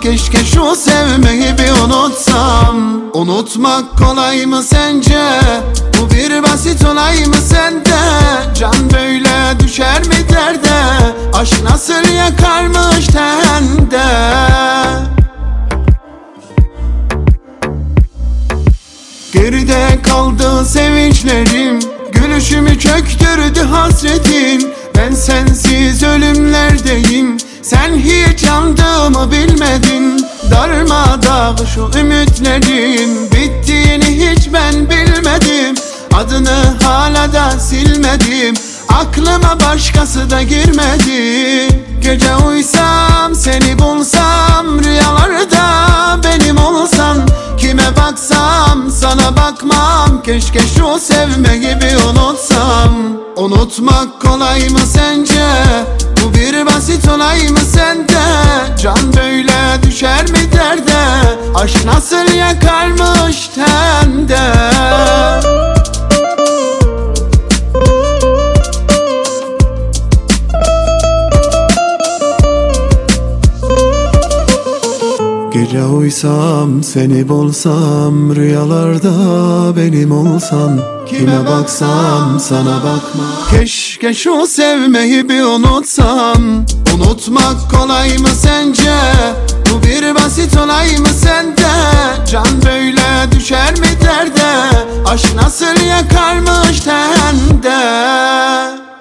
Keşke şu sevmeyi bir unutsam. Unutmak kolay mı sence? Bu bir basit olay mı sende? Can böyle düşer mi derde? Aşk nasıl yakarmış tende? Geride kaldı sevinçlerim, gülüşümü çöktürdü hasretin. Ben sensiz ölümlerdeyim, sen hiç yandığımı bilmedin. Darmadağ şu ümitlerim, bittiğini hiç ben bilmedim. Adını hala da silmedim, aklıma başkası da girmedi. Gece uysam seni bulsam, rüyalarda benim olsan. Kime baksam sana bakmam, keşke şu sevmeyi bir unutsam. Unutmak kolay mı sence? Bu bir basit olay mı sende? Can böyle düşer mi derde? Aşk nasıl yakarmış tende? Gece uysam seni bulsam, rüyalarda benim olsan. Kime baksam sana bakma, keşke şu sevmeyi bir unutsam. Unutmak kolay mı sence? Bu bir basit olay mı sende? Can böyle düşer mi derde? Aşk nasıl yakarmış tende?